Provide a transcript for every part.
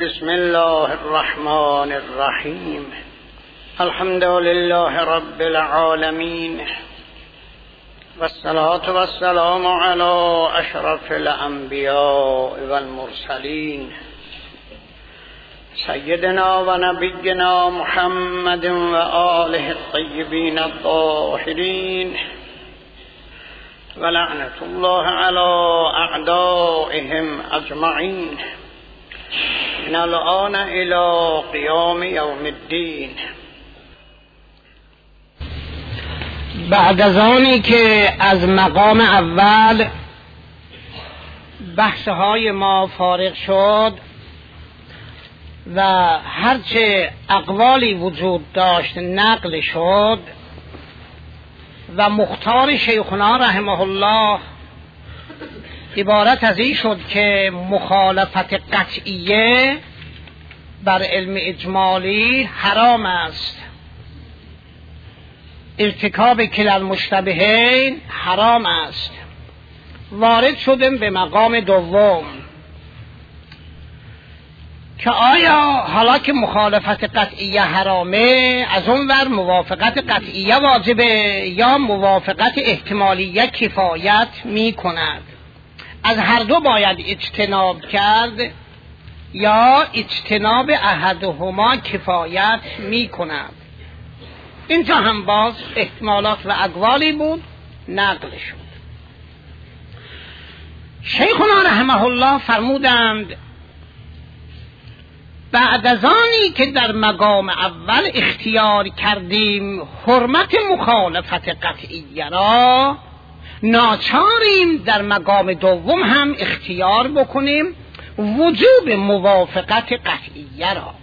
بسم الله الرحمن الرحیم. الحمد لله رب العالمین والصلاة والسلام على اشرف الانبیاء والمرسلین سیدنا و نبینا محمد و آله الطیبین الطاهرین و لعنت الله علی اعدائهم اجمعین من الآن الى قیام یوم الدین. بعد از آنی که از مقام اول بحثهای ما فارغ شد و هرچه اقوالی وجود داشت نقل شد و مختار شیخنا رحمه الله عبارت از این شد که مخالفت قطعیه بر علم اجمالی حرام است، ارتکاب کلا المشتبهین حرام است. وارد شدیم به مقام دوم که آیا حالا که مخالفت قطعیه حرامه از اون ور موافقت قطعیه واجبه یا موافقت احتمالیه کفایت می کند؟ از هر دو باید اجتناب کرد یا اجتناب احدهما کفایت می کند؟ اینجا هم باز احتمالات و اقوالی بود نقل شد. شیخنا رحمه الله فرمودند بعد از آنی که در مقام اول اختیار کردیم حرمت مخالفت قطعیه را، ناچاریم در مقام دوم هم اختیار بکنیم وجوب موافقت قطعیه را،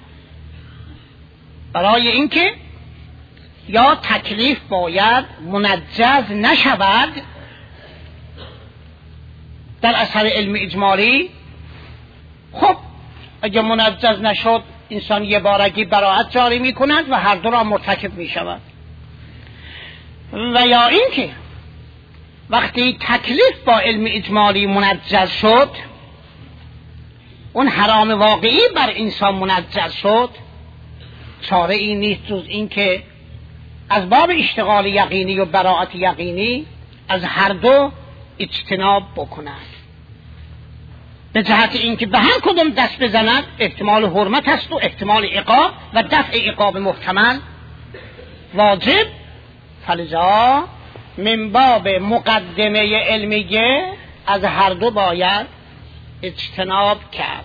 برای اینکه یا تکلیف باید منجز نشود در اثر علم اجمالی. خب اگه منجز نشد انسان یه بارگی براءت جاری می کند و هر دو را مرتکب می شود، و یا اینکه وقتی تکلیف با علم اجمالی منجز شد، اون حرام واقعی بر انسان منجز شد، چاره این نیست جز این که از باب اشتغال یقینی و براءت یقینی از هر دو اجتناب بکند، به جهت اینکه به هر کدوم دست بزند احتمال حرمت است و احتمال عقاب و دفع عقاب محتمل واجب. فلذا من باب مقدمه علمیه از هر دو باید اجتناب کرد.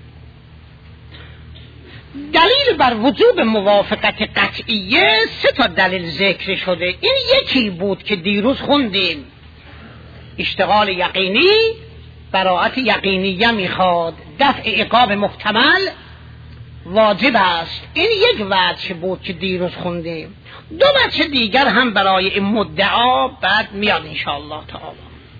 دلیل بر وجوب موافقت قطعیه 3 دلیل ذکر شده. این یکی بود که دیروز خوندیم، اشتغال یقینی، براءت یقینیه میخواد، دفع عقاب محتمل واجب است. این یک وجه بود که دیروز خوندیم. 2 وجه دیگر هم برای این مدعا بعد میاد انشاءالله تعالی.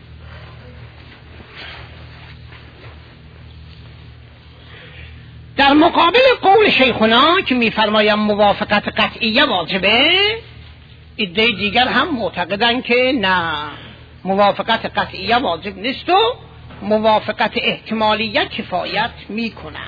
در مقابل قول شیخنا که میفرمایم موافقت قطعیه واجبه، عده دیگر هم معتقدن که نه، موافقت قطعیه واجب نیست و موافقت احتمالیه کفایت میکنه.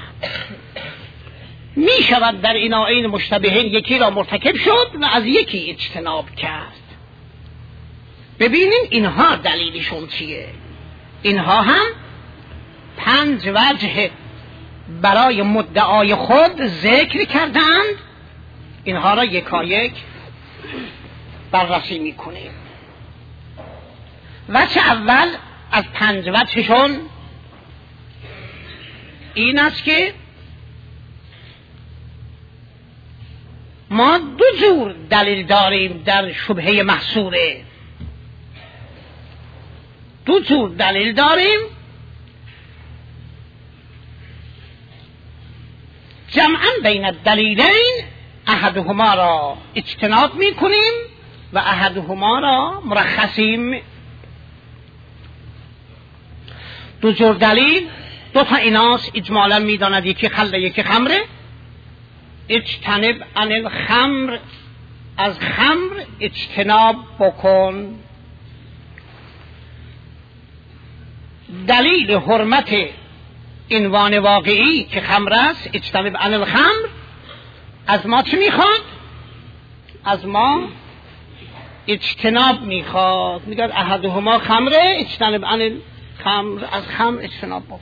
میشود در اینائین مشتبهین یکی را مرتکب شد و از یکی اجتناب کرد. ببینین اینها دلیلشون چیه. اینها هم 5 وجه برای مدعای خود ذکر کردند، اینها را یکایک بررسی میکنیم. وجه اول از 5 وجهشون این است که ما 2 جور دلیل داریم در شبهه محصوره. 2 جور دلیل داریم، جمعا بین الدلیلین احدهما را اجتناب میکنیم و احدهما را مرخصیم. 2 جور دلیل، 2 تا ایناس اجمالا میداند، یکی خل یکی خمره. اجتنب عن الخمر، از خمر اجتناب بکن. دلیل حرمت عنوان واقعی که خمر است، اجتنب عن الخمر، از ما چه میخواد؟ از ما اجتناب میخواد. میگه احدهما خمره اجتنب عن الخمر، از خمر اجتناب بکن.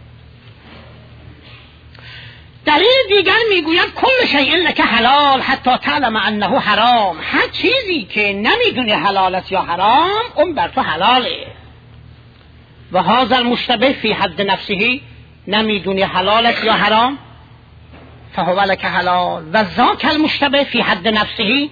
دلیل دیگر میگوید کل شیء لک حلال حتی تعلم انه حرام، هر چیزی که نمیدونی حلال است یا حرام اون بر تو حلاله. و هذا المشتبه فی حد نفسه، نمیدونی حلال است یا حرام فهو لک حلال، و ذاک المشتبه فی حد نفسه،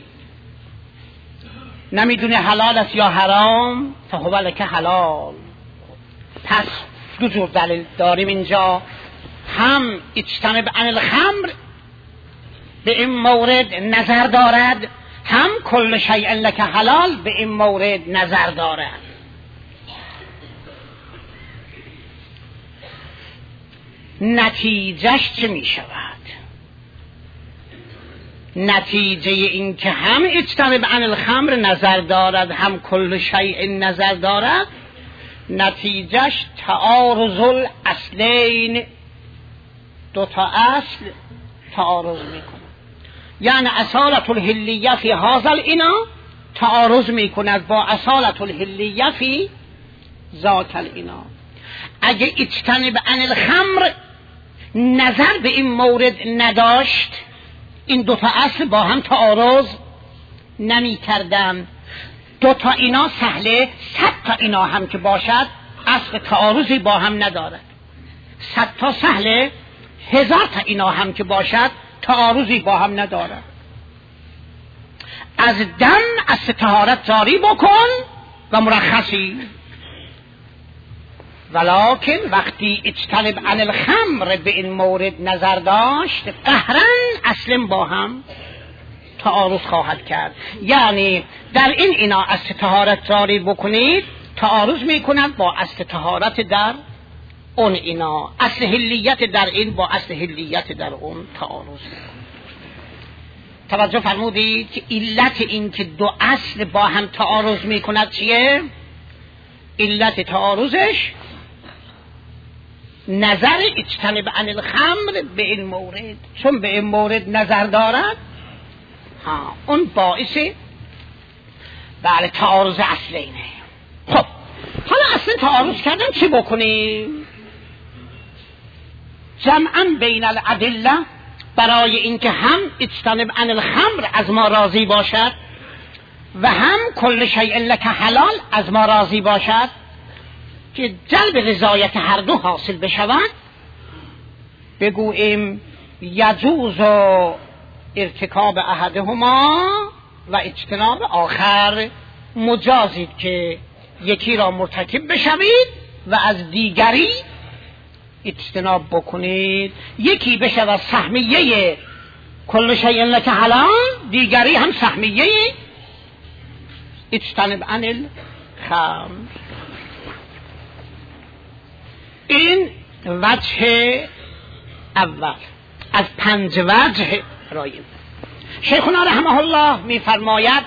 نمیدونی حلال است یا حرام فهو لک حلال. پس دو جور دلیل داریم اینجا، هم اجتنب عن الخمر به این مورد نظر دارد، هم کل شیء لک حلال به این مورد نظر دارد. نتیجهش چه می شود؟ نتیجه این که هم اجتنب عن الخمر نظر دارد هم کل شیء نظر دارد، نتیجهش تعارض الاصلین، دو تا اصل تعارض میکنه. یعنی اصالت الحلیه فی هذا الإناء تعارض میکند با اصالت الحلیه فی ذاک الإناء. اگه اجتنب عن الخمر نظر به این مورد نداشت، این دو تا اصل با هم تعارض نمی کردن. دو تا اینا سهله، 100 تا اینا هم که باشد اصل تعارضی با هم ندارد. 100 تا سهله، 1000 تا اینا هم که باشد تعارضی با هم ندارد. از دم اصل طهارت جاری بکن و مرخصی، ولکن وقتی اجتنب عن الخمر به این مورد نظر داشت قهرن اصلا با هم تعارض خواهد کرد. یعنی در این اینا اصل طهارت جاری بکنید تعارض میکند با اصل طهارت در اون اینا، اصل حلیت در این با اصل حلیت در اون تعارض میکند. توجه فرمودید که علت این که دو اصل با هم تعارض میکند چیه؟ علت تعارضش نظر اجتنب عن الخمر به این مورد، چون به این مورد نظر دارد اون باعث بله تعارض اصلینه. خب حالا اصلا تعارض کردن چه بکنیم؟ جمعا بین الادله، برای اینکه هم اجتنب عن الخمر از ما راضی باشد و هم کل شیء لک حلال از ما راضی باشد، که جلب رضایت هر دو حاصل بشود، بگوییم یجوز ارتکاب احدهما و اجتناب آخر، مجازید که یکی را مرتکب بشوید و از دیگری اجتناب بکنید. یکی بشود سهمیه کل شیء لک حلال، دیگری هم سهمیه اجتنب عن الخمر. این وجه اول از 5 وجه رایم. شیخنا رحمه الله میفرماید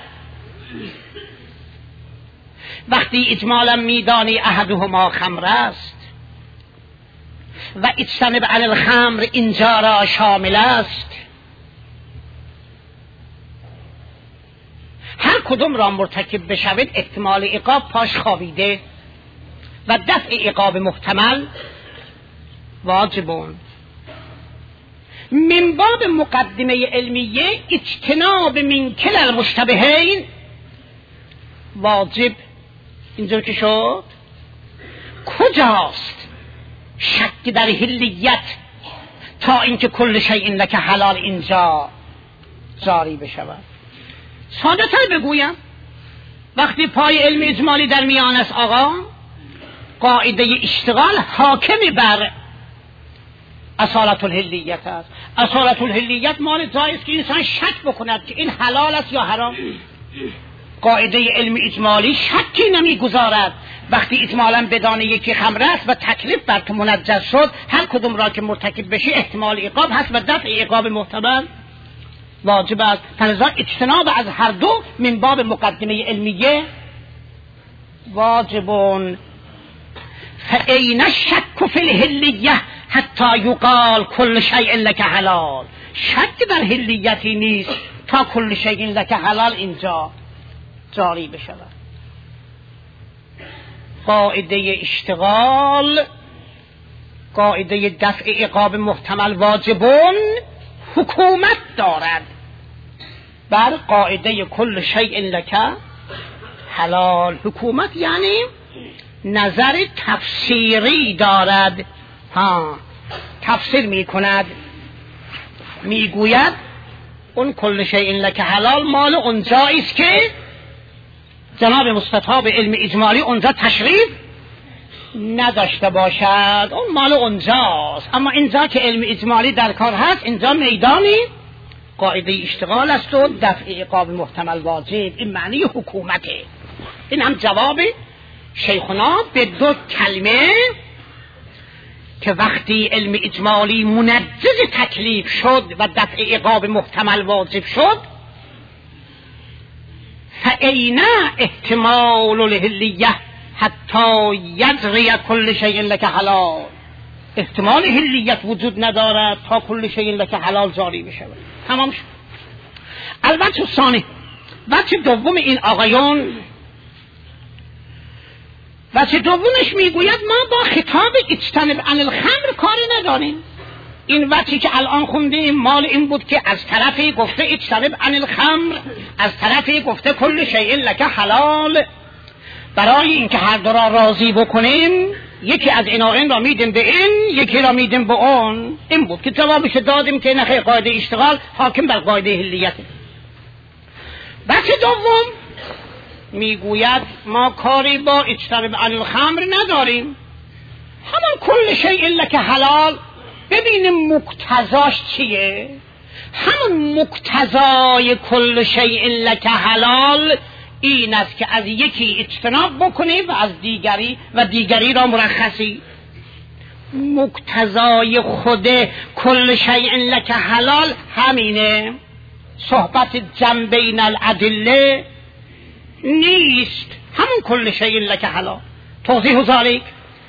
وقتی اجمالا میدانی احدهما خمر است و اجتنب عن الخمر اینجا را شامل است، هر کدوم را مرتکب بشود احتمال عقاب پاش خوابیده و دفع عقاب محتمل واجبون. من باب مقدمه علمیه اجتناب من کل المشتبهین واجب. اینجور که شد کجاست شک در حلیت تا اینکه کل شیء لک حلال اینجا جاری بشود؟ ساده تر بگویم، وقتی پای علم اجمالی در میان است آقا، قاعده اشتغال حاکمی بر اصالت الحلیت است. اصالت الحلیت مال جایی است که انسان شک بکند که این حلال است یا حرام. قاعده علم اجمالی شکی نمیگذارد. وقتی اجمالا بدانه یکی خمر است و تکلیف بر تو منجز شد، هر کدوم را که مرتکب بشی احتمال عقاب هست و دفع عقاب محتمل واجب است. فلذا اجتناب از هر دو من باب مقدمه علمیه واجبون. فاین الشک فی الحلیه، حتی یقال کل شیء لک حلال. شک در حلیتی نیست تا کل شیء لک حلال اینجا جاری بشود. قاعده اشتغال، قاعده دفع عقاب محتمل واجبون حکومت دارد بر قاعده کل شیء لک حلال. حکومت یعنی نظر تفسیری دارد، تفسیر می کند، می گوید اون کل شیء لک حلال مال اونجایی است که جناب مستطاب علم اجمالی اونجا تشریف نداشته باشد، اون مال اونجاست. اما اینجا که علم اجمالی در کار هست، اینجا میدانی قاعده اشتغال است و دفع عقاب محتمل واجب. این معنی حکومته. این هم جواب شیخنا به دو کلمه که وقتی علم اجمالی منجز تکلیف شد و دفع عقاب محتمل واجب شد، فأین احتمال الحلیه حتی یجری کل شیء لک حلال. احتمال حلیت وجود ندارد تا کل شیء لک حلال جاری بشه. تمام شد. البته ثانی، وجه دوم این آقایان، وجه دومش میگوید ما با خطاب اجتنب عن الخمر کاری نداریم. این وجهی که الان خوندیم مال این بود که از طرفی گفته اجتنب عن الخمر، از طرفی گفته کل شیء لک حلال. برای اینکه هر دو را راضی بکنیم یکی از این را میدیم به این، یکی را میدیم به اون. این بود که جوابش دادیم که نخیر، قاعده اشتغال حاکم بر قاعده حلیته. بچه دوم میگوید ما کاری با اجتنب عن الخمر نداریم، همان کل شیء لک حلال. ببینیم مقتضاش چیه. همون مقتضای کل شیء لک حلال این است که از یکی اجتناب بکنی و از دیگری را مرخصی. مقتضای خود کل شیء لک حلال همینه. صحبت جنبین الادله نیست، همون کل شیء لک حلال. توضیح ذالک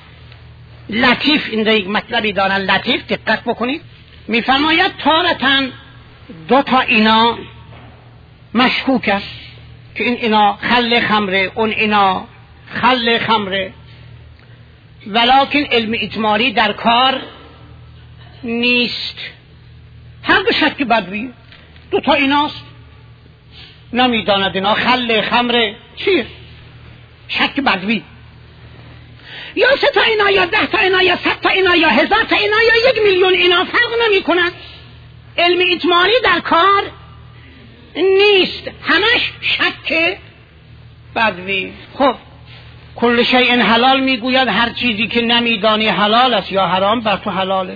لطیف این یک مطلبی دارن، لطیف دقت بکنید. میفرماید تارتن دو تا اینا مشکوک است که این اینا خل خمره، اون اینا خل خمره، ولکن علم اجمالی در کار نیست. هر دو شک بدوی دو تا ایناست، نمیداند اینا خل خمره چیه، شک بدوی. یا 3 تا اینا یا 10 تا اینا یا 100 تا اینا یا 1000 تا اینا یا 1 میلیون اینا فرق نمی کند. علم اجمالی در کار نیست، همش شک بدوی. خب کل شیء حلال میگوید هر چیزی که نمیدانی حلال است یا حرام بر تو حلاله.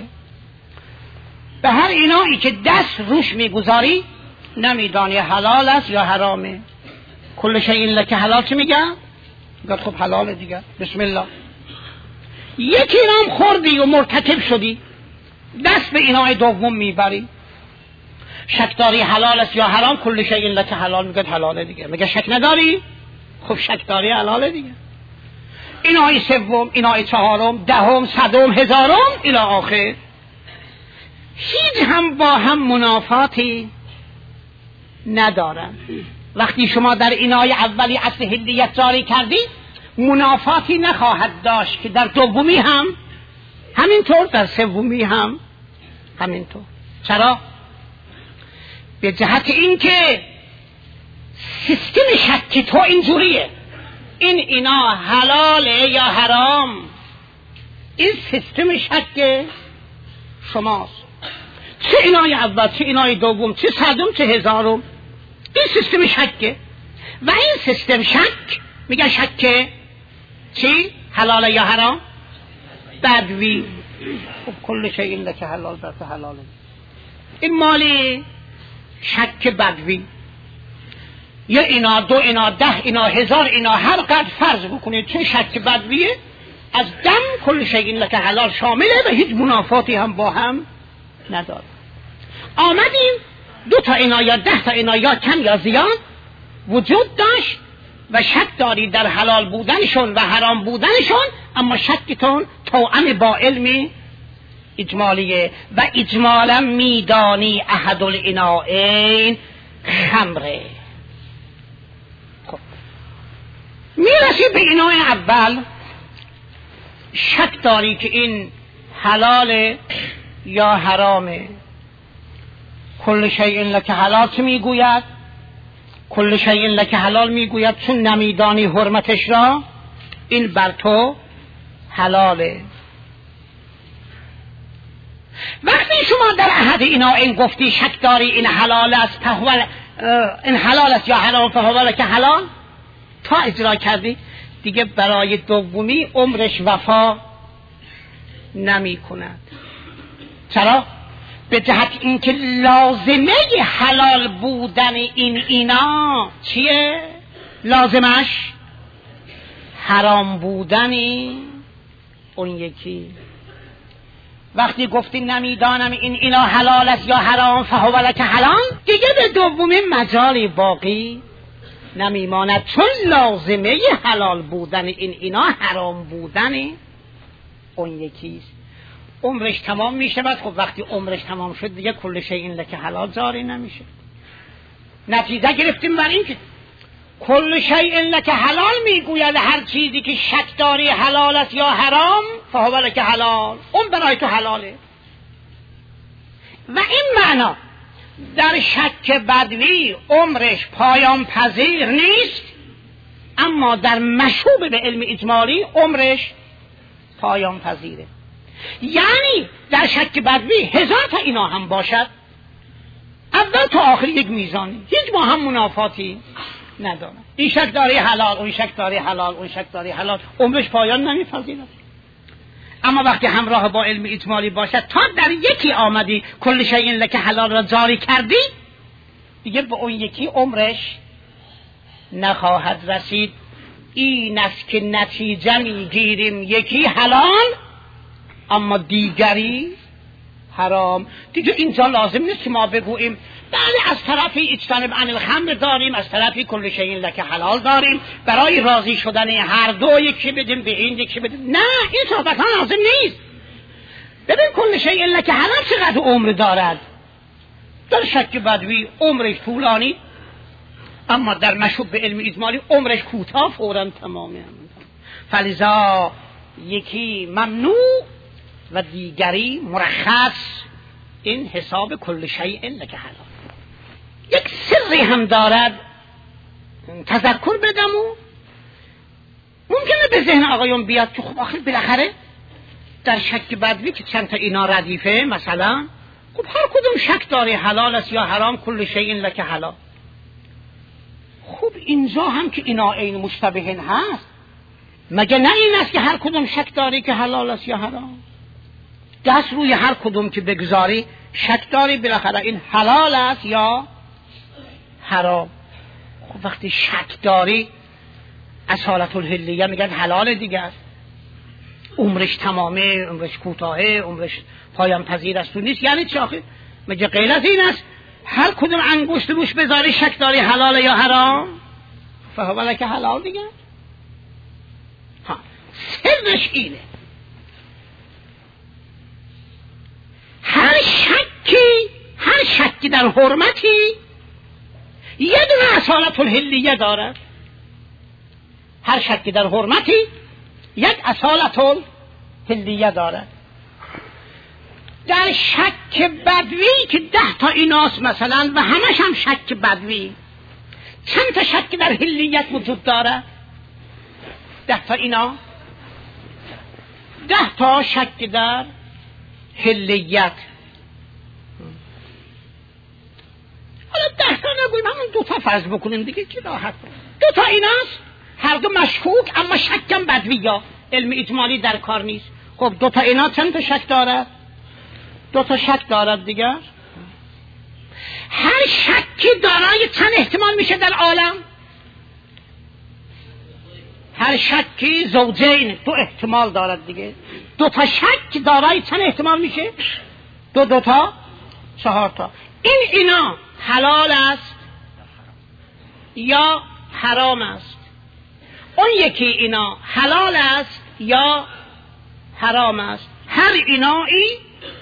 به هر اینایی که دست روش میگذاری نمیدانی حلال است یا حرامه. کل شیء لک حلال چی میگه؟ گفت خب حلاله دیگه، بسم الله. یکی رام خوردی و مرتکب شدی، دست به اینای دوم میبری، شکداری حلال است یا حرام، کل شیء لک حلال میگه حلاله دیگه. میگه شک نداری؟ خب شکداری حلاله دیگه. اینای سوم، اینای چهارم، دهم، صدم، هزارم الی آخر، هیچ هم با هم منافاتی ندارن. وقتی شما در اینای اولی اصل حلیت جاری کردی منافاتی نخواهد داشت که در دومی هم همینطور، در سومی هم همینطور. چرا؟ به جهت اینکه سیستم شکی تو اینجوریه، اینا حلاله یا حرام، این سیستم شک شماست. چه اینای اول، چه اینای دوم، چه صدم، چه هزارم، این سیستم شکه. و این سیستم شک میگن شک چی؟ حلاله یا حرام؟ بدوی. خب کل شیء لک حلال بر تو حلاله. این مالی شک بدوی. یا اینا، 2 اینا، 10 اینا، 1000 اینا، هر قدر فرض بکنید چه شک بدویه، از دم کل شیء لک حلال شامله و هیچ منافاتی هم با هم نداره. آمدیم 2 تا اینا یا 10 تا اینا یا کم یا زیاد وجود داشت و شک دارید در حلال بودنشون و حرام بودنشون، اما شکتون توأم با علم اجمالیه و اجمالا میدانی احد الاناءین خمره. خب میرسی به ایناء اول، شک داری که این حلاله یا حرامه. کل شیء لک حلال چه میگوید؟ کل شیء لک حلال میگوید چون نمیدانی حرمتش را این بر تو حلاله. وقتی شما در احد اینا این گفتی شک داری این حلال است این حلال است یا حرام فهو لک حلال، تا اجرا کردی دیگه برای دومی عمرش وفا نمی کند. چرا؟ به جهت اینکه لازمه حلال بودن این اینا چیه؟ لازمش حرام بودن اون یکی. وقتی گفتی نمیدانم این اینا حلال است یا حرام فهو لک حلال، دیگه به دومی مجالی باقی نمیماند، چون لازمه حلال بودن این اینا حرام بودن اون یکیست. عمرش تمام میشه. بعد خب وقتی عمرش تمام شد دیگه کل شیء لک حلال جاری نمیشه. نتیجه گرفتیم بر این که کل شیء لک حلال میگوید هر چیزی که شک داری حلال است یا حرام فهو لک حلال، اون برای تو حلاله. و این معنا در شک بدوی عمرش پایان پذیر نیست، اما در مشوب به علم اجمالی عمرش پایان پذیره. یعنی در شک بدوی 1000 تا اینا هم باشد، اول تا آخر یک میزانی، هیچ با هم منافاتی نداره. این شک داری حلال، اون شک داری حلال، اون شک داری حلال، عمرش پایان نمیپذیره. اما وقتی همراه با علم اجمالی باشد، تا در یکی آمدی کل شیء لک حلال را جاری کردی، دیگه به اون یکی عمرش نخواهد رسید. این است که نتیجه میگیریم یکی حلال اما دیگری حرام. دیگه اینجا لازم نیست که ما بگوییم بله از طرفی اجتنب عن الخمر داریم، از طرفی کل شیء لک حلال داریم، برای راضی شدن هر دو یکی بدیم به این یکی بدیم. نه، این صحبت ها لازم نیست. ببین کل شیء لک حلال چقدر عمر دارد. در شک بدوی عمرش طولانی، اما در مشوب به علم اجمالی عمرش کوتاه فوراً تمامه. فلذا یکی ممنوع و دیگری مرخص. این حساب کل شیء لک حلال. یک سری هم دارد تذکر بدم و ممکنه به ذهن آقایون بیاد که خب آخر بالاخره در شک بدوی که چند تا اینا ردیفه مثلا، خب هر کدوم شک داره حلال است یا حرام، کل شیء لک حلال. خب اینجا هم که اینا عین مشتبهن هست، مگه نه این است که هر کدوم شک داری که حلال است یا حرام؟ دست روی هر کدوم که بگذاری شک داری بالاخره این حلال است یا حرام. خب وقتی شک داری اصالت الحلیه میگن حلال دیگه است، عمرش تمامه، عمرش کوتاهه، عمرش پایان پذیر است. تو نیست یعنی چی آخه؟ مگه غیر از این است هر کدوم انگشت روش بذاری شک داری حلال یا حرام؟ فهو لک حلال دیگه. ها سرش اینه، هر شکی در حرمتی یه دونه اصالت الحلیه داره. هر شکی در حرمتی یک اصالت الحلیه داره. در شک بدوی که 10 تا ایناست مثلا و همش هم شک بدوی، چند تا شک در حلیت وجود داره؟ 10 تا اینا، 10 تا شک در حلیت. حالا 10 تا نگویم، همون 2 تا فرض بکنیم دیگه که راحت. 2 تا ایناست، هر دو مشکوک اما شکم بدوی یا علم اجمالی در کار نیست. خب 2 تا اینا چند تا شک داره؟ 2 تا شک دارد دیگه. هر شکی دارای چند احتمال میشه در عالم؟ هر شکی زوجین 2 احتمال دارد دیگه. 2 تا شک دارای چند احتمال میشه؟ 2 تا 4 تا. اینا حلال است یا حرام است. اون یکی اینا حلال است یا حرام است. هر اینایی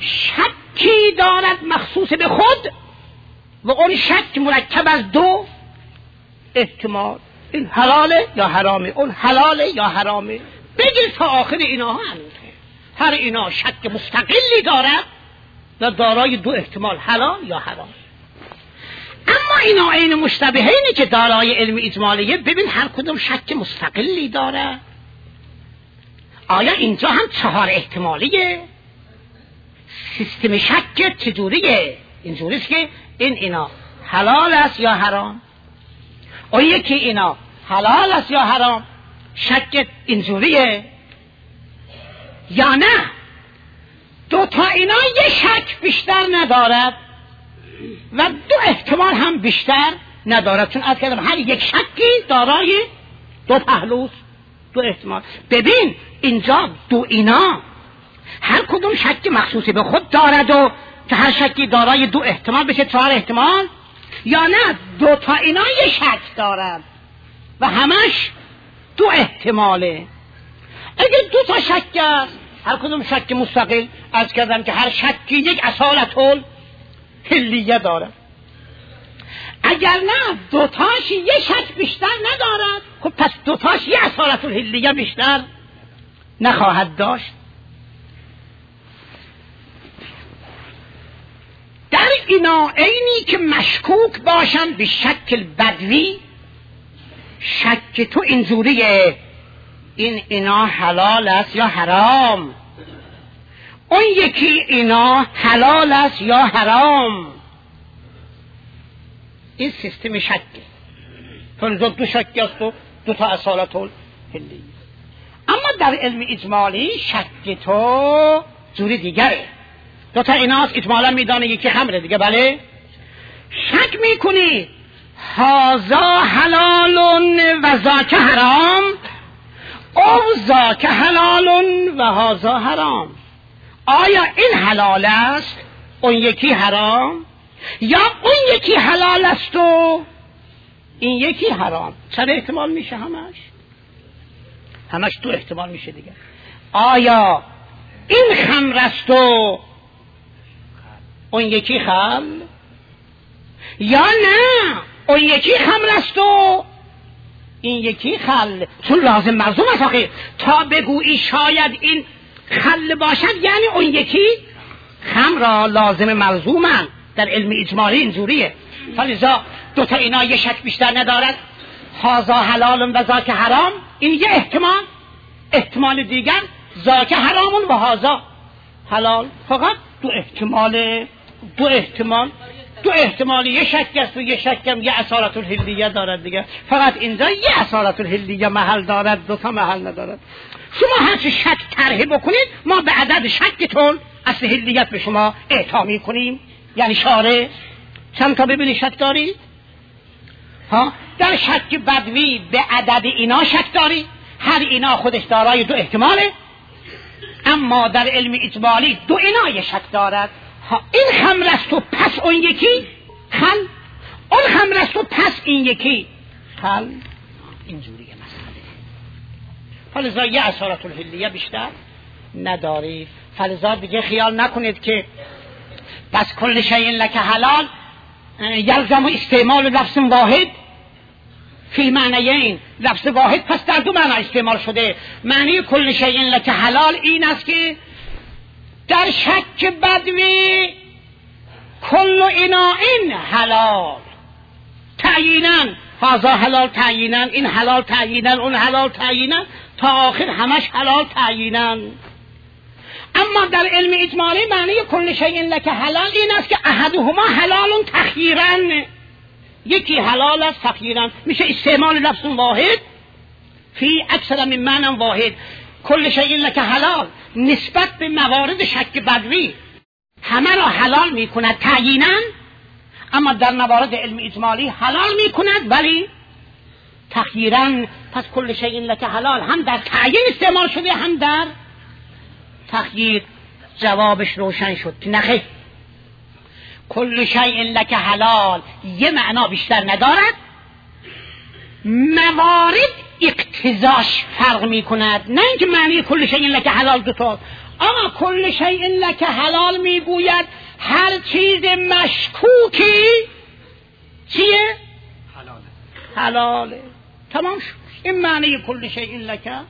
شکی دارد مخصوص به خود و اون شک مرکب از دو احتمال، این حلاله یا حرامه، اون حلاله یا حرامه، بگیر تا آخر اینا ها هر اینا شک مستقلی دارد و دارای دو احتمال، حلال یا حرام. اما اینا عین مشتبهینه که دارای علم اجمالیه، ببین هر کدوم شک مستقلی داره. آیا اینجا هم 4 احتمالیه؟ سیستم شک چجوریه؟ اینجوریست که اینا حلال است یا حرام، اون یکی اینا حلال است یا حرام. شک اینجوریه یا نه دو تا اینا یه شک بیشتر ندارد و دو احتمال هم بیشتر ندارد، چون از کلمه هر یک شکی دارای دو پهلوست، دو احتمال. ببین اینجا دو اینا هر کدوم شکی مخصوصی به خود دارد و که هر شکی دارای دو احتمال بشه 4 احتمال، یا نه دو تا اینا یه شک دارد و همش دو احتماله. اگه دو تا شک است هر کدوم شک مستقل، از کردم که هر شکی یک اصالت حلیه دارد. اگر نه دوتاش یه شک بیشتر ندارد، خب پس دوتاش یه اصالت حلیه بیشتر نخواهد داشت. در اینا اینی که مشکوک باشن به شکل بدوی، شک تو اینجوریه اینا حلال است یا حرام، اون یکی اینا حلال است یا حرام. این سیستم شکه، چون دو شکی است و دو تا اصالت حلی. اما در علم اجمالی شک تو جوری دیگره، دو تا ایناست اجمالا میدانه یکی خمره دیگه، بله شک میکنی هازا حلال و ذاک حرام او ذاک حلال و هازا حرام. آیا این حلال است اون یکی حرام، یا اون یکی حلال است و این یکی حرام؟ چند احتمال میشه؟ همش دو احتمال میشه دیگه. آیا این خمر است و اون یکی خل، یا نه اون یکی خمر است و این یکی خل؟ چون لازم ملزوم است آخه تا بگویی شاید این خل باشد یعنی اون یکی خمر لازم ملزومن. در علم اجمالی اینجوریه. فلذا دو تا اینا یه شک بیشتر ندارد، هازا حلال و ذاک حرام، این یه احتمال، احتمال دیگر ذاک حرام و هازا حلال. فقط دو احتمال یه شک است و یه شک هم یه اصالت الحلیه دارد دیگه. فقط اینجا یه اصالت الحلیه محل دارد، دو تا محل ندارد. شما هرچی شک طرح بکنید ما به عدد شکتون اصل حلیت به شما اعطا میکنیم. یعنی شاره چند تا ببینی شک دارید؟ در شک بدوی به عدد اینا شک داری، هر اینا خودش دارای دو احتماله. اما در علم اجمالی دو اینا یه شک دارد، این خمر است و پس اون یکی خل، اون خمر است و پس این یکی خل. اینجوریه مسئله. فلذا یه اصالت الحلیه بیشتر نداری. فلذا دیگه خیال نکنید که بس کل شیء لک حلال یلزم استعمال لفظ واحد فی معنیین. لفظ واحد پس در دو معنی استعمال شده. معنی کل شیء لک حلال این است که در شک بدوی کل اینائن حلال تعیینا، هذا حلال تعیینا، این حلال تعیینا، اون حلال تعیینا، تا آخر همش حلال تعیینا. اما در علم اجمالی معنی کل شیء لک حلال این است که احدهما حلال تخییرا، یکی حلال است تخییرا. میشه استعمال لفظ واحد فی اکثر من معنی واحد. کل شیء لک حلال نسبت به موارد شک بدوی همه را حلال میکند تعیینا، اما در موارد علم اجمالی حلال میکند ولی تخییرا. پس کل شیء لک حلال هم در تعیین استعمال شده هم در تخییر. جوابش روشن شد نخیر، کل شیء لک حلال یه معنا بیشتر ندارد، موارد اقتضاش فرق می کند. نه اینکه معنی کل شیء لک حلال دوتا. اما کل شیء لک حلال میگوید هر چیز مشکوکی چیه؟ حلاله. تمام شد. این معنی کل شیء لک حلال.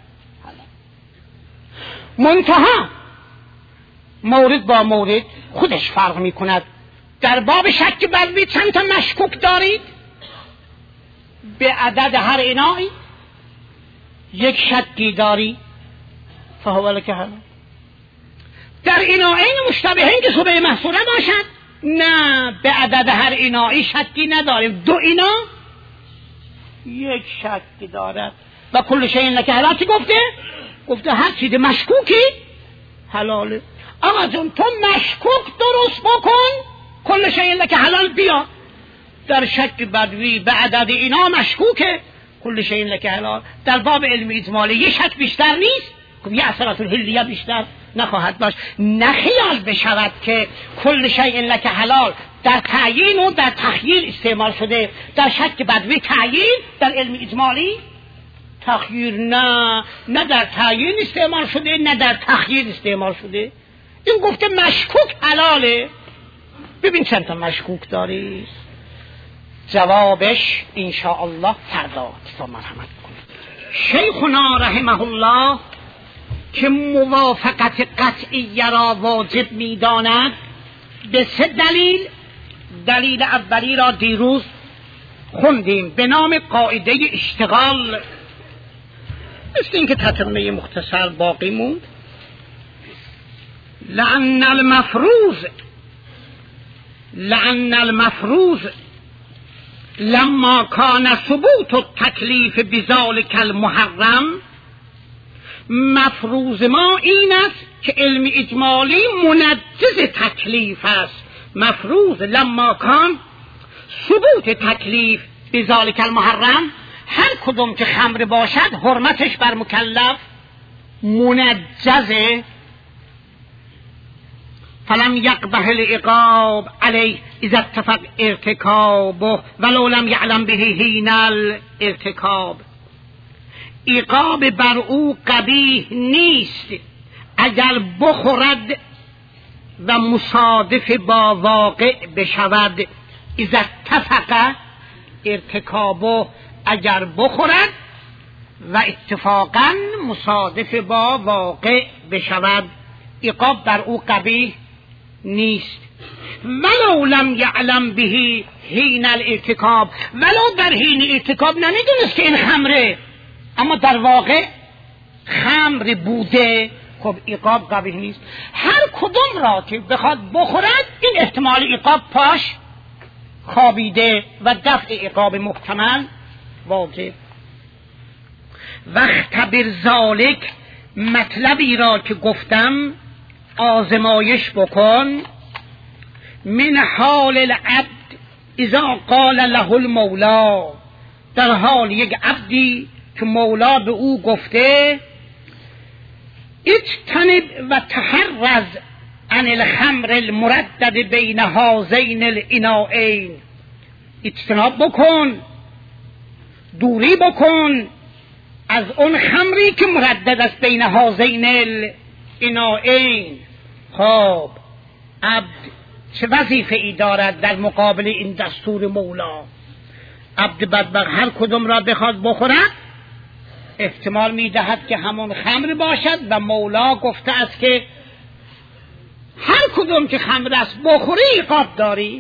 منتها مورد با مورد خودش فرق میکند. در باب شک بدوی چند تا مشکوک دارید؟ به عدد هر اناعی یک شکی داری فهو لک حلال. در اناعین مشتبهین که شبهه محصوره باشد نه، به عدد هر اناعی شکی نداریم. دو اینا یک شکی دارد. و کل شیء لک حلال چی گفته؟ گفته هر چیز مشکوکی حلاله. آقا جون تو مشکوک درست بکن، کل شیء لک حلال بیا. در شک بدوی به عدد اینا مشکوکه، کل شیء لک حلال. در باب علم اجمالی یه شک بیشتر نیست، یه اثرات الحلیه بیشتر نخواهد باش. نخیال بشود که کل شیء لک حلال در تعیین و در تخییر استعمال شده. در شک بدوی تعیین، در علم اجمالی تخییر نه در تعیین استعمال شده نه در تخییر استعمال شده. این گفته مشکوک حلاله. ببین چند تا مشکوک داری. جوابش انشاءالله فردا تا مرحمت کنید. شیخنا رحمه الله که موافقت قطعیه را واجب می‌داند به سه دلیل. دلیل اولی را دیروز خوندیم به نام قاعده اشتغال. مثل این که تتمه مختصر باقی موند. لأن المفروض لما كان ثبوت التکلیف بذلك المحرم، مفروض ما این است که علم اجمالی منجز تکلیف است. مفروض لما کان ثبوت تکلیف بذلك المحرم، هر کدوم که خمر باشد حرمتش بر مکلف منجزه. فلم یقبح العقاب علیه اذا اتفق ارتکابه ولو لم یعلم به حین الارتکاب. عقاب بر او قبیح نیست اگر بخورد و مصادف با واقع بشود. اذا اتفق ارتکابه، اگر بخورد و اتفاقا مصادف با واقع بشود، عقاب بر او قبیح نیست. ولو لم یعلم به حین الارتکاب، ولو در حین ارتکاب نمیدونست که این خمره اما در واقع خمر بوده، خب عقاب قبیح نیست. هر کدوم را که بخواد بخورد این احتمال عقاب پاش خوابیده و دفع عقاب محتمل واجب. واختبر ذالک، مطلبی را که گفتم آزمایش بکن. من حال العبد اذا قال له المولا، در حال یک عبدی که مولا به او گفته اجتنب و تحرز عن الخمر المردد بین هذین الاناءین، اجتناب بکن، دوری بکن از اون خمری که مردد است بین هذین الاناءین. خب عبد چه وظیفه ای دارد در مقابل این دستور مولا؟ عبد بدبخت هر کدوم را بخواد بخورد احتمال میدهد که همون خمر باشد و مولا گفته است که هر کدوم که خمر است بخوری عقاب داری.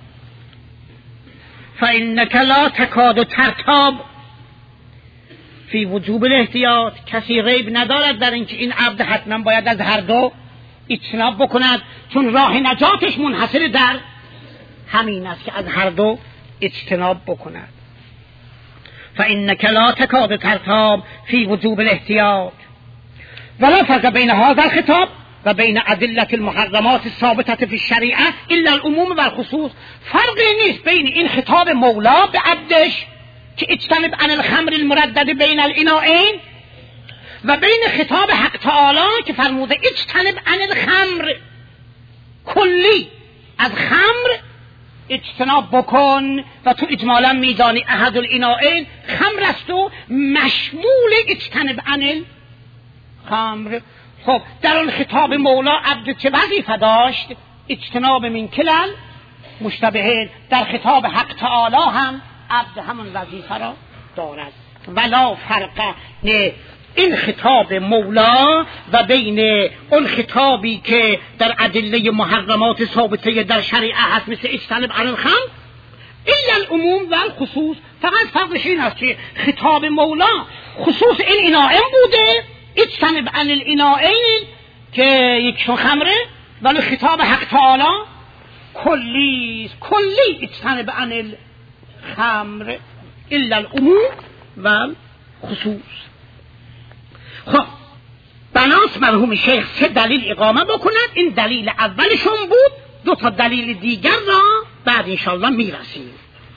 فإنک لا تکاد ترتاب فی وجوب الاحتیاط، کسی ریب ندارد در اینکه این عبد حتما باید از هر دو اجتناب بکند، چون راه نجاتش منحصر در همین است که از هر دو اجتناب بکند. فإنک لا تکاد ترتاب فی وجوب الاحتیاط ولا فرق بین هذا الخطاب و بین ادله المحرمات الثابته فی الشریعه الا العموم و الخصوص. فرقی نیست بین این خطاب مولا به عبدش که اجتنب عن الخمر المردد بین الاناءین و بین خطاب حق تعالی که فرموده اجتنب عن الخمر، کلی از خمر اجتناب بکن و تو اجمالا میدانی احد الاناءین خمر است و مشمول اجتنب عن الخمر. خب در اون خطاب مولا عبد چه وظیفه داشت؟ اجتناب من کلل مشتبهین. در خطاب حق تعالی هم عبد همون وظیفه را دارد. ولا فرق نه این خطاب مولا و بین اون خطابی که در ادله محرمات ثابته در شریعه هست مثل اجتنب عن الخمر الا العموم و الخصوص. فقط فرقش این است که خطاب مولا خصوص این اینائم بوده، اجتنب عن الانائین که یکشون خمره، ولی خطاب حق تعالی کلی اجتنب عن الخمر الا العموم و الخصوص. خب بناس مرحوم شیخ 3 دلیل اقامه بکند. این دلیل اولشون بود. 2 تا دلیل دیگر را بعد انشاءالله میرسیم.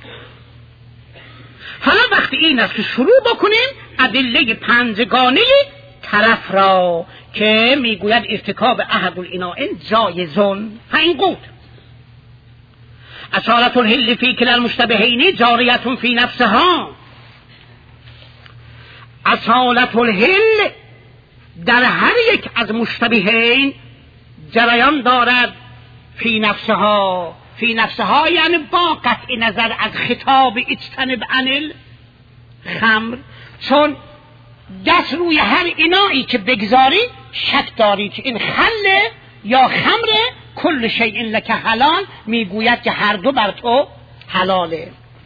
حالا وقتی این است که شروع بکنیم ادله 5گانه طرف را که میگوید ارتکاب احد الانائین جایزون. فین قوت اصالت الحل فی کلا المشتبهین جاریت فی نفسها. اصالت الحل در هر یک از مشتبهین جریان دارد فی نفسها. فی نفسها یعنی با قطع نظر از خطاب اجتنب عن الخمر، چون دست روی هر اینایی که بگذاری شک داری که این خله یا خمره، کل شیء لک حلال، میگوید که هر دو بر تو حلاله.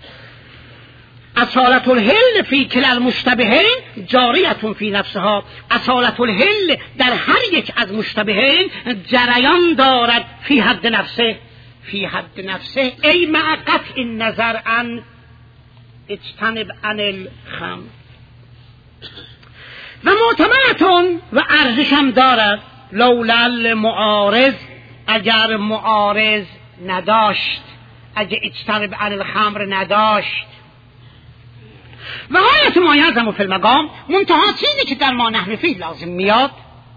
اصالت الحل فی کلا المشتبهین جاریت فی نفسها. اصالت الحل در هر یک از مشتبهین جریان دارد فی حد نفسه. فی حد نفسه ای مع قطع النظر عن اجتنب عن الخمر. و معتمدتون و ارزش هم دارد لولا المعارض، اگر معارض نداشت، اگر اجتنب عن الخمر نداشت. و غایت ما یلزم فی المقام، منتها چیزی که در ما نحن فیه لازم میاد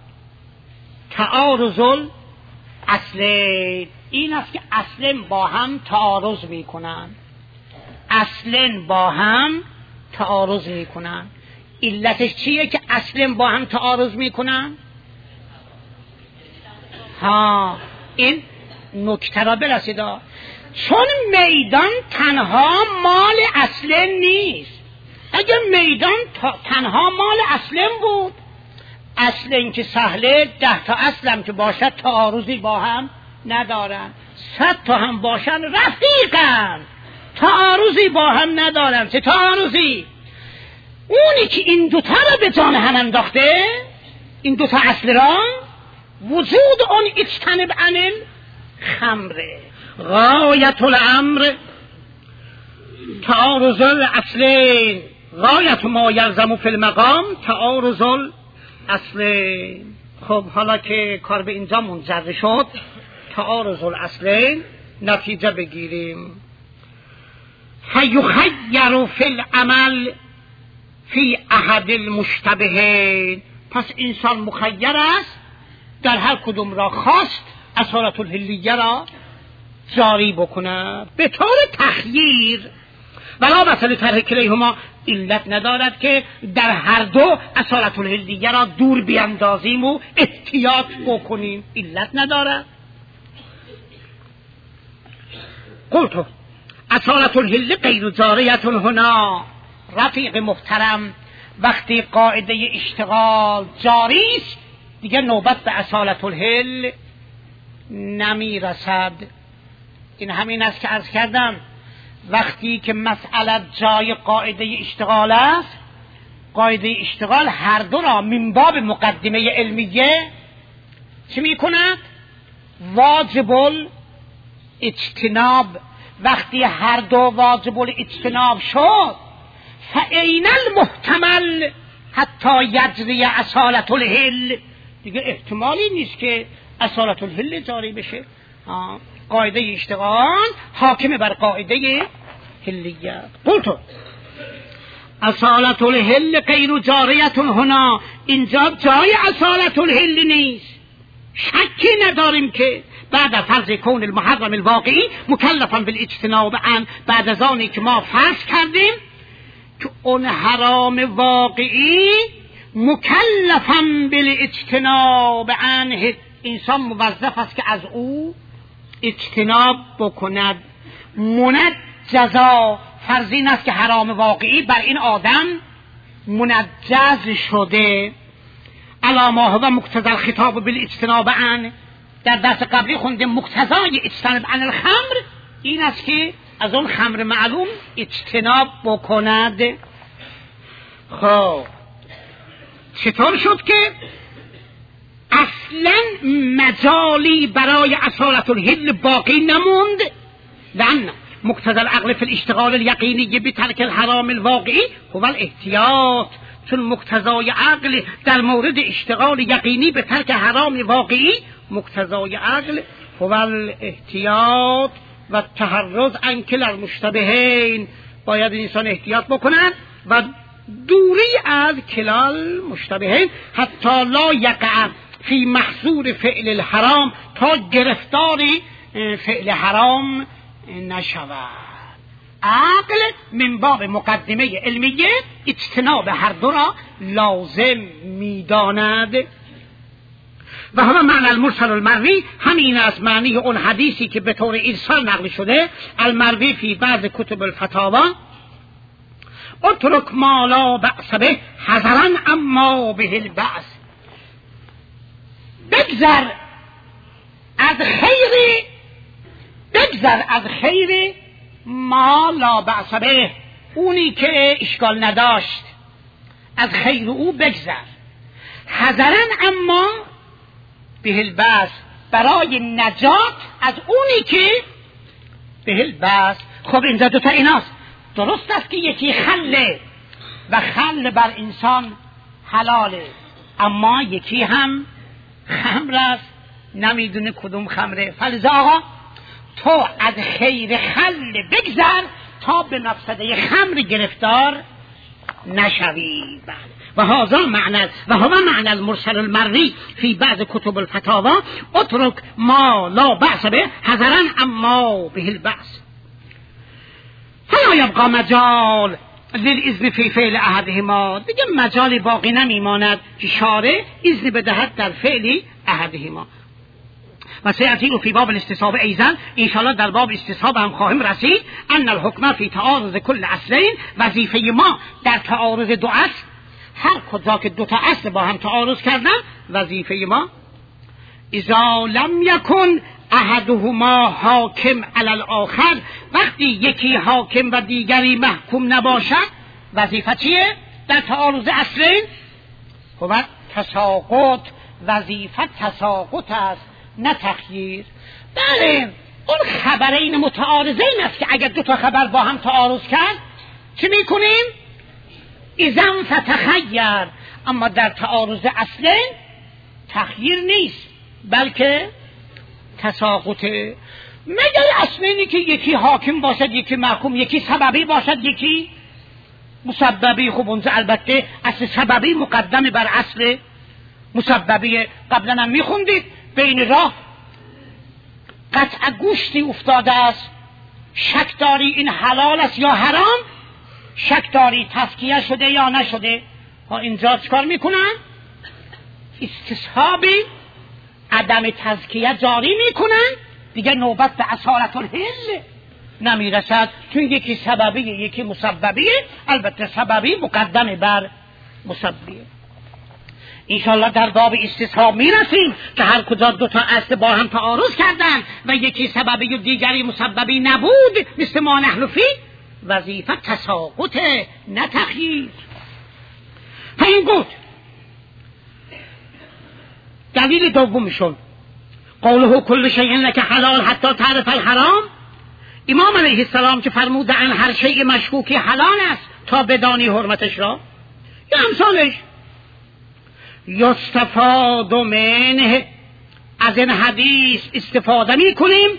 تعارض الاصل. این است که اصلا با هم تعارض میکنن، اصلا با هم تعارض میکنن. علتش چیه که اصلا با هم تعارض میکنن؟ این نکته را برسید. چون میدان تنها مال اصلا نیست. اگر میدان تنها مال اصلا بود، اصلا که سهله 10 تا اصلا که باشد تعارضی با هم ندارن، 100 تا هم باشن رفیقن، تعارضی با هم ندارن. چه تعارضی؟ اونی که این دوتا را به جان هم انداخته، این دوتا اصل را، وجود اون اجتنب عن الخمره. غایت الامر تعارض الاصلین، غایت ما یلزم فی المقام تعارض الاصلین. خب حالا که کار به اینجا منجر شد، تعارض الاصلین نتیجه بگیریم. فیخیر فی العمل فی احد المشتبهین. پس انسان مخیر است در هر کدوم را خواست اصالت الحلیه را جاری بکنه به طور تخییر. ولا مثل طرح کلیهما، علت ندارد که در هر دو اصالت الحلیه را دور بیاندازیم و احتیاط بکنیم، علت ندارد. قلتو اصالت الحل غیر جاریت هنا. رفیق محترم، وقتی قاعده اشتغال جاری است دیگه نوبت به اصالت الحل نمی رسد. این همین است که عرض کردم، وقتی که مسئله جای قاعده اشتغال است، قاعده اشتغال هر دو را من باب مقدمه علمیه چی می کند؟ واجب الاجتناب. وقتی هر دو واجب الاجتناب شد، فاین المحتمل حتی یجری اصالت الحل. دیگه احتمالی نیست که اصالت الحل جاری بشه. قاعده اشتغال حاکم بر قاعده حلیت. قلتو اصالت الحل غیر جاریت هنا. اینجا جای اصالت الحل نیست، شکی نداریم که بعد از فرض کون المحرم الواقعی مکلفا بالاجتناب عن، بعد از آنی که ما فرض کردیم که اون حرام واقعی مکلفا بالاجتناب عنه، انسان موظف است که از او اجتناب بکند. منجزا، فرض این است که حرام واقعی بر این آدم منجز شده. علامه و مقتضى الخطاب بالاجتناب عنه، در درس قبلی خوندیم مقتضای اجتناب عن الخمر این است که از اون خمر معلوم اجتناب بکند. خب چطور شد که اصلا مجالی برای اصالت الحل باقی نموند؟ لأن مقتضى العقل في الاشتغال اليقيني بترك الحرام الواقعي هو الاحتیاط، چون مقتضای عقل در مورد اشتغال یقینی به ترک حرام واقعی، مقتضای عقل هو الاحتیاط و تحرز عن کلا المشتبهین، باید انسان احتیاط بکنن و دوری از کلا المشتبهین حتی لا یقع فی محظور فعل الحرام، تا گرفتاری فعل حرام نشود. عقل من باب مقدمه علمیه اجتناب هر دو را لازم میداند. و همه معنی المرسل المروی همین است، معنی اون حدیثی که به طور ارسال نقل شده، المروی فی بعض کتب الفتاوا، اترک ما لا بأس به حذرا اما به البأس. بگذر از خیر ما لا بأس به، اونی که اشکال نداشت، از خیر او بگذر. حذرا اما به البأس، برای نجات از اونی که به البأس. خب اینجا دوتا ایناست. درست است که یکی خله و خل بر انسان حلاله، اما یکی هم خمر است، نمیدونه کدوم خمره. فلذا آقا تو از خیر خل بگذر تا به مفسده خمر گرفتار نشوی. و هذا معنی و هو معنی المرسل المروی فی بعض کتب الفتاوا، اترک ما لا بأس به حذرا اما به البأس. فلا یبقى مجال للاذن فی فعل احدهما، دیگه مجالی باقی نمیماند که شارع اذن بدهد در فعل احدهما. و سیأتی فی باب الاستصحاب ایضا، انشاءالله در باب استصحاب هم خواهیم رسید. ان الحکم فی تعارض کل اصلین، وظیفه ما در تعارض دو اصل، هر کجا که دو تا اصل با هم تعارض کردن، وظیفه ما اذا لم یکن احدهما حاکم علی الاخر، وقتی یکی حاکم و دیگری محکوم نباشد، وظیفه چیه در تعارض اصلین؟ خب تساقط، وظیفه تساقط است نه تخییر. بله اون خبرین متعارضین است که اگر دو تا خبر با هم تعارض کرد چی میکنیم؟ اذن فتخیر. اما در تعارض اصلین تخییر نیست بلکه تساقطه. مگر اصلینی که یکی حاکم باشد یکی محکوم، یکی سببی باشد یکی مسببی. خب اونجا البته اصل سببی مقدم بر اصل مسببی. قبلا هم میخوندید بین راه قطع گوشتی افتاده است، شک داری این حلال است یا حرام، شک داری تزکیه شده یا نشده. ها اینجا چکار میکنن؟ استصحابی عدم تزکیه جاری میکنن، دیگه نوبت به اصالت الحل نمیرسد، چون یکی سببیه یکی مسببیه. البته سببی مقدم بر مسببیه. انشاءالله در باب استصحاب میرسیم که هر کجا دو تا اصل با هم تعارض کردن و یکی سببی و دیگری مسببی نبود، مثل ما نحن فی، وظیفه تساقط نه تخییر. این بود دلیل دومشون، قوله کل شیء لک حلال حتی تعرف الحرام. امام علیه السلام که فرمودن هر شیء مشکوکی حلال است تا بدانی حرمتش را، یا امثالش. یستفاد منه، از این حدیث استفاده می کنیم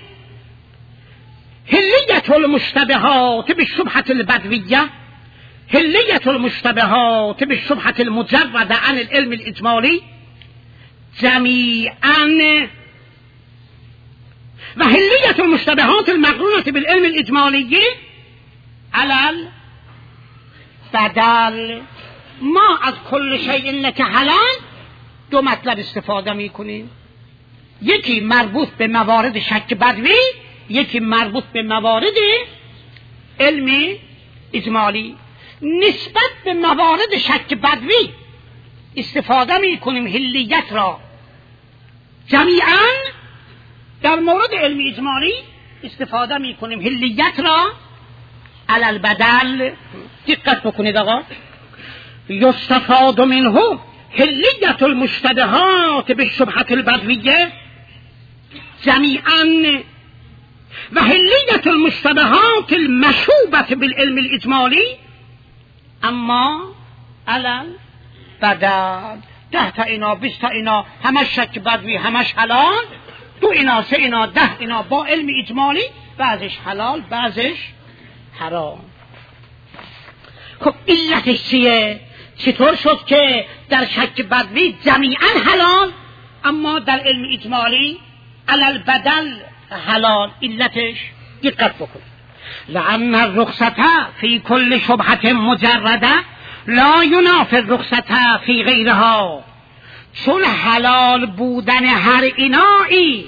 حلیت المشتبهات بالشبهة البدویه، حلیت المشتبهات بالشبهة المجرده عن العلم الاجمالی جمیعا، و حلیت المشتبهات المقرونة بالعلم الاجمالی على البدل. ما از کل شیء لک حلال دو مطلب استفاده میکنیم، یکی مربوط به موارد شک بدوی، یکی مربوط به موارد علمی اجمالی. نسبت به موارد شک بدوی استفاده میکنیم حلیت را جمیعا، در مورد علمی اجمالی استفاده میکنیم حلیت را علی البدل. دقت بکنید آقا، یستفاد منه حلیت المشتبهات بالشبهة البدویه جمیعا و حلیت المشتبهات المشوبة بالعلم الاجمالی اما علل بدل. 10 تا اینا 20 تا اینا همش شک بدوی همش حلال، 2 اینا 3 اینا 10 اینا با علم اجمالی، بعضش حلال بعضش حرام. خب علتش چیه؟ چطور شد که در شک بدوی جمیعا حلال اما در علم اجمالی علل بدل حلال؟ علتش دقت بکن. لأن الرخصة في كل شبهة مجردة لا ينافي الرخصة في غيرها. چون حلال بودن هر اینایی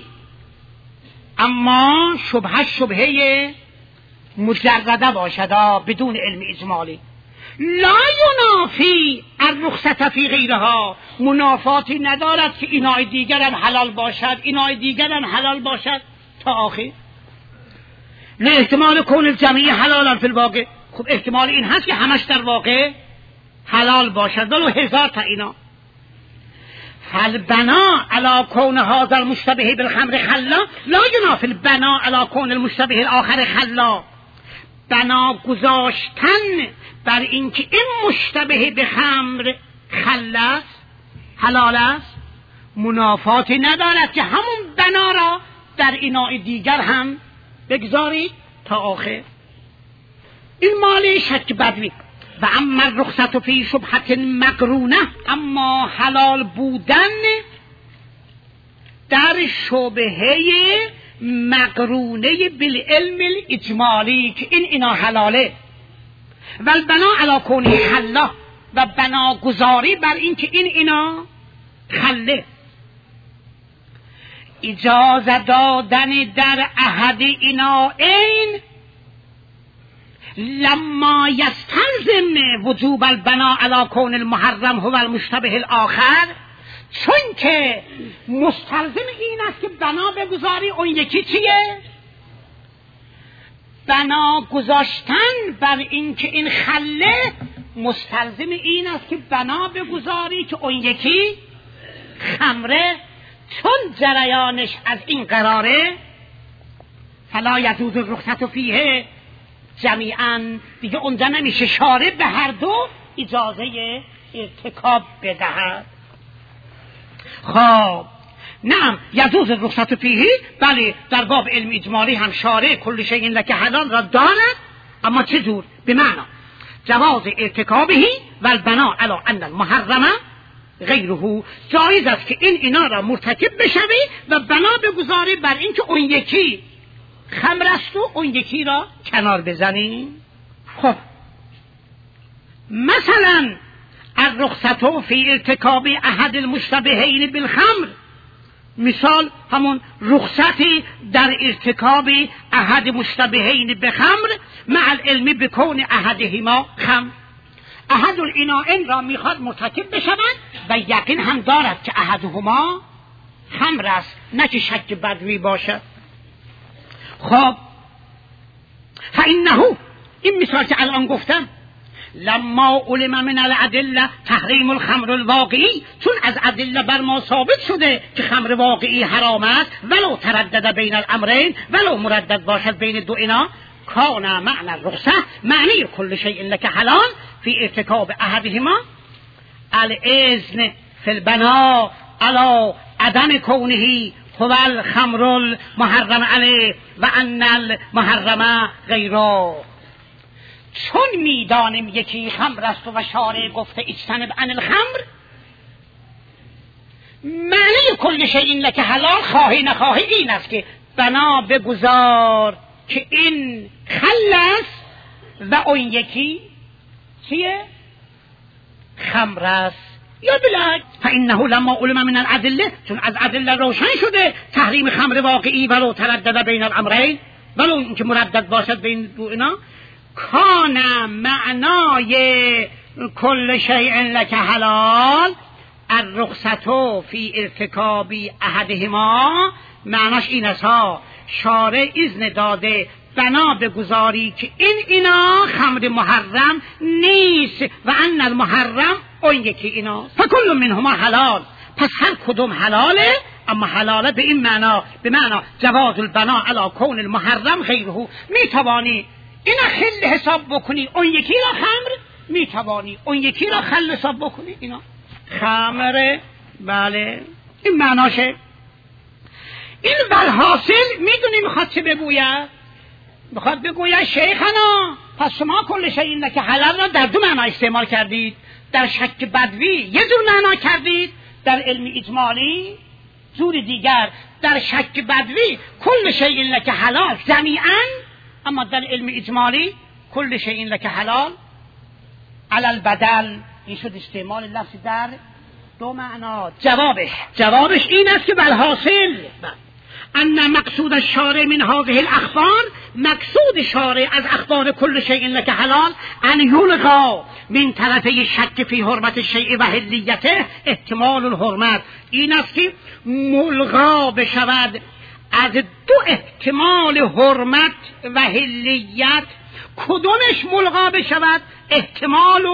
اما شبهه مجرده باشد بدون علم اجمالی، لا ینافی الرخصة فی غیرها، منافاتی ندارد که اینای دیگر هم حلال باشد اینای دیگر هم حلال باشد تا آخر. نه احتمال کون الجمیع حلالا فی الواقع، خب احتمال این هست که همش در واقع حلال باشد ولو 1000 تا اینا. فالبنا علی کون هذا المشتبه بالخمر خلا لا ینافی البنا علی کون المشتبه الاخر خلا. بنا گذاشتن بر اینکه این مشتبه به خمر خل است حلال است منافاتی ندارد که همون بنا را در اینای دیگر هم بگذارید تا آخر. این مال شک بدوی. و اما الرخصة فی شبهة مقرونه، اما حلال بودن در شبهه مقرونه بالعلم الاجمالی که این اینا حلاله، و البنا علی کونه حلا، و بنا گذاری بر این که این اینا خله. اجازه دادن در احد اینا این لما یستلزم وجوب البنا علی کون المحرم هو المشتبه الاخر، چون که مستلزم این است که بنا بگذاری اون یکی چیه؟ بنا گذاشتن بر این که این خله مستلزم این است که بنا بگذاری که اون یکی خمره، چون جریانش از این قراره فلا یجوز الرخصة فیه جمیعا، دیگه اونجا نمیشه شارع به هر دو اجازه ارتکاب بدهد. خب نعم یجوز الرخصة فیه، بله در باب علم اجمالی هم شارع کل شیء لک حلال را دارد، اما چه جور؟ به معنا جواز ارتکابه و البنا علی ان المحرم غیره، جایز است که این اینا را مرتکب بشوی و بنا بگذاری بر این که اون یکی خمر است و اون یکی را کنار بزنی. خب مثلا الرخصة فی ارتکاب احد المشتبهین بالخمر، مثال همون رخصتی در ارتکاب احد مشتبهین بخمر مع العلم بکون احدهما خمر. احد الانائین را میخواد مرتکب بشود و یقین هم دارد که احدهما خمر است، نه که شک بدوی باشد. خب فانه، این مثال که الان گفتم، لما علم من الادله تحریم الخمر الواقعی، چون از ادله بر ما ثابت شده که خمر واقعی حرام است ولو تردد بین الامرین، ولو مردد باشد بین دو اینا، کان معنی الرخصه، معنی کل شیء لک حلال فی ارتکاب احدهما الاذن فی البنا علی عدم کونه هو الخمر المحرم علیه و ان المحرم غیره. چون میدانیم یکی خمر است و شارع گفته اجتنب عن الخمر، معنی کل شیء لک حلال خواهی نخواهی این است که بنا بگذار که این خل است و اون یکی چیه؟ خمر است یا بلک. فانه لما علم من الادله، چون از ادله روشن شده تحریم خمر واقعی ولو تردد بین الامرین، ولو اینکه مردد باشد بین دو اینا، کان معنای کل شیء لک حلال الرخصة فی ارتکاب احدهما، معناش این است ها شارع اذن داده بنا بگذاری که اینا خمر محرم نیست و ان المحرم اون یکی اینا، فکل منهما حلال، پس هر کدوم حلاله، اما حلاله به این معنا، به معنا جواز البنا علی کون المحرم غیره، میتوانی اینا خل حساب بکنی اون یکی را خمر، میتوانی اون یکی را خل حساب بکنی اینا خمره. بله این معناشه. این والحاصل میدونی میخواد چه بگوید؟ میخواد بگوید شیخنا پس شما کل شیء لک حلال را در دو معنا استعمال کردید، در شک بدوی یه جور معنا کردید، در علم اجمالی جور دیگر. در شک بدوی کل شیء لک حلال جمیعا، اما در علم اجمالی کل شیء لک حلال علی البدل. این شد استعمال لفظ در دو معنا. جوابش این است که بالحاصل ان مقصود الشارع من هذه الاخبار، مقصود شارع از اخبار کل شیء لک حلال ان یلغا من طرفی شک فی حرمت الشیء و حلیته احتمال الحرمت، این است که ملغا بشود از دو احتمال حرمت و حلیت، کدومش ملغا بشود؟ احتمال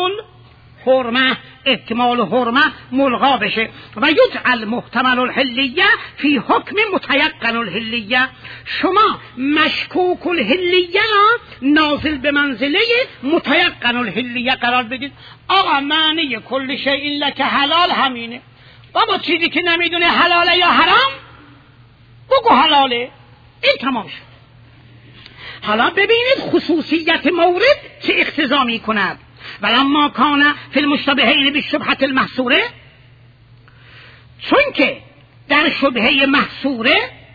حرمه ملغا بشه و یجعل محتمل الحلیه فی حکم متیقن الحلیه، شما مشکوک الحلیه را نازل به منزله متیقن الحلیه قرار بدید. آقا معنی کل شیء لک حلال همینه، بابا چیزی که نمیدونه حلاله یا حرام بگو حلاله، این تمام شد. حالا ببینید خصوصیت مورد چه اقتضا می کند. ولما کان فی المشتبهین بالشبهة المحصوره، چون که در شبهه محصوره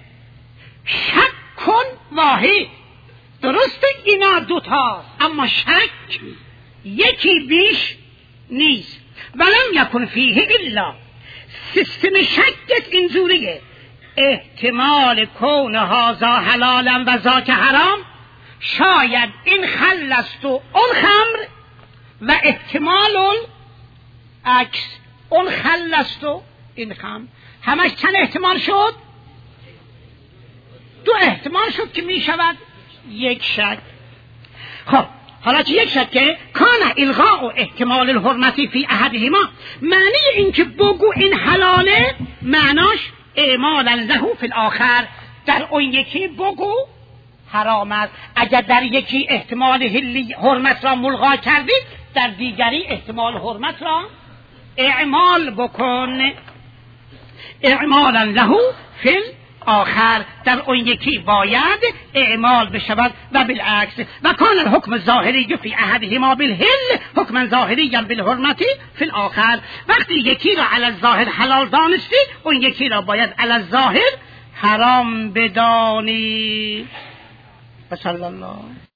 شک واحد، درسته اینا دوتاست اما شک یکی بیش نیست. ولم یکن فیه الا، سیستم شکت اینجوریه احتمال کون هذا حلالا و ذاک حرام، شاید این خل است و اون خمر، و احتمال عکس اون خل است و این خمر، همش چند احتمال شد؟ دو احتمال شد که می شود یک شک. خب حالا چه یک شکه؟ کان الغاء احتمال الحرمتی فی احدهما، معنی این که بگو این حلاله معناش اعمالا له فی الاخر، در اون یکی بگو حرام است. اگر در یکی احتمال حرمت را ملغا کردید، در دیگری احتمال حرمت را اعمال بکن، اعمالا له فی الاخر، در اون یکی باید اعمال بشود و بالعکس. و کان الحکم الظاهری فی احدهما بالحل حکما ظاهریا بالحرمت فی الاخر، وقتی یکی را علی الظاهر حلال دانستی، اون یکی را باید علی الظاهر حرام بدانی. صلی الله